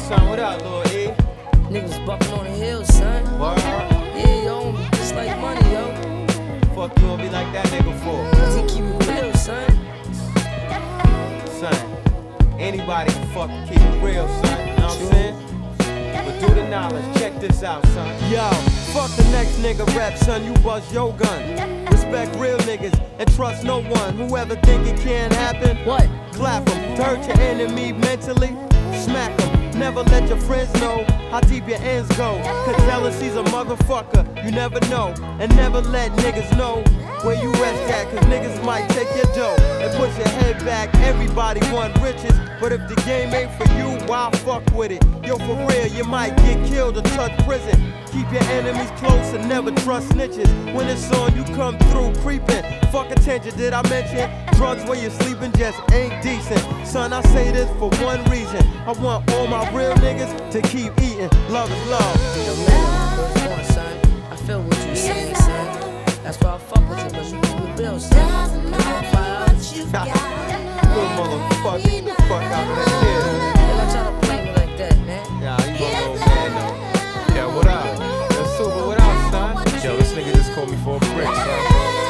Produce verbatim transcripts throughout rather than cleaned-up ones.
son, what up, Lil E? Niggas bucking on the hill, son. Word. Yeah, yo, just like money, yo. Fuck you wanna be like that nigga for? Cause he keep it real, son. Son, anybody can fucking keep it real, son. You know what I'm saying? But do the knowledge, check this out, son. Yo, fuck the next nigga rap, son, you bust your gun. Respect real niggas and trust no one. Whoever think it can't happen, What? clap 'em. Hurt your enemy mentally, smack 'em. Never let your friends know how deep your ends go. Cause jealousy's a motherfucker, you never know. And never let niggas know where you rest at, cause niggas might take your dough and push your head back. Everybody want riches, but if the game ain't for you, why fuck with it? Yo, for real, you might get killed or touch prison. Keep your enemies close and never trust snitches. When it's on, you come through creeping. Fuck attention, did I mention? Drugs where you're sleeping just ain't decent. Son, I say this for one reason. I want all my real niggas to keep eating. Love is love. Yo, man, what's going, son? I feel what you saying, son. That's why I fuck with you, cause you keep it real, son. You know, fire out. Little motherfucker, get the fuck out of that kid. They gonna try to play me like that, man. Yeah, you my little man though. Yeah, what up? Yo, Super, what up, son? Yo, this nigga just called me for a brick, son.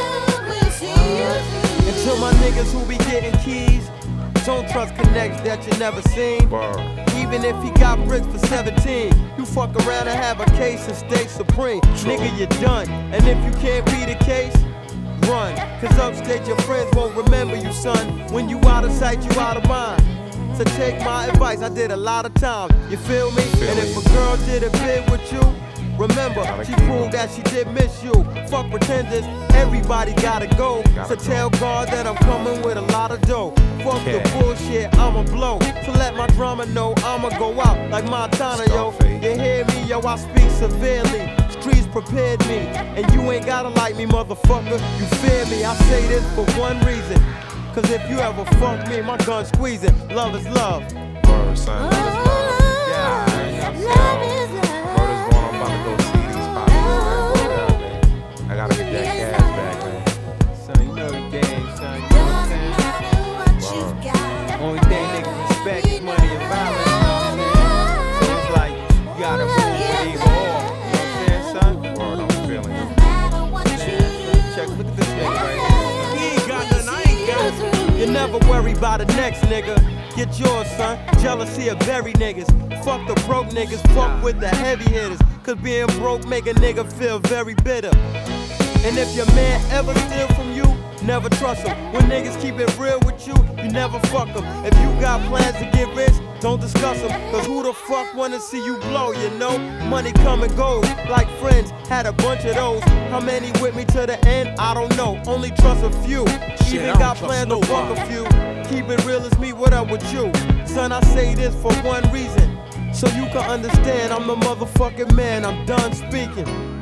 And to my niggas who be getting keys, don't trust connects that you never seen. Word. Even if he got bricks for seventeen, you fuck around and have a case and stay supreme. True. Nigga, you're done. And if you can't be the case, run. Cause upstate your friends won't remember you, son. When you out of sight, you out of mind. So take my advice, I did a lot of time. You feel me? Feel and if me. a girl did a bid with you, remember, Gotta she keep proved that she did miss you. Fuck pretenders, everybody gotta go. Gotta so go. tell God that I'm coming with a lot of dough. Fuck Yeah. the bullshit, I'ma blow. So let my drama know I'ma go out like Montana, yo. Scarface. You hear me, yo? I speak severely. Streets prepared me, and you ain't gotta like me, motherfucker. You fear me, I say this for one reason. Cause if you ever fuck me, my gun squeezing. Love is love. Word, son. Love is love. Yeah, you know what I'm saying? Word is born, I'm about to go see these pops, man. Word up, man. I gotta get that cash back, man. Son, you know the game, son. You know what I'm saying? Word. Only thing niggas respect is money and violence, you know what I'm saying? So it's like, you gotta move with either or. You know what I'm saying, son? Word, I'm feeling it. Check, look at this nigga right here. He ain't got nothing, I ain't got it. You never worry about the next nigga. Get yours, son. Jealousy of very niggas. Fuck the broke niggas, fuck with the heavy hitters. Cause being broke make a nigga feel very bitter. And if your man ever steal from you, never trust him. When niggas keep it real with you, you never fuck them. If you got plans to get rich, don't discuss them. Cause who the fuck wanna see you blow, you know? Money come and goes, like friends, had a bunch of those. How many with me to the end? I don't know, only trust a few. Even got plans to fuck a few. Keep it real as me, what up with you? Son, I say this for one reason. So you can understand I'm the motherfucking man, I'm done speaking.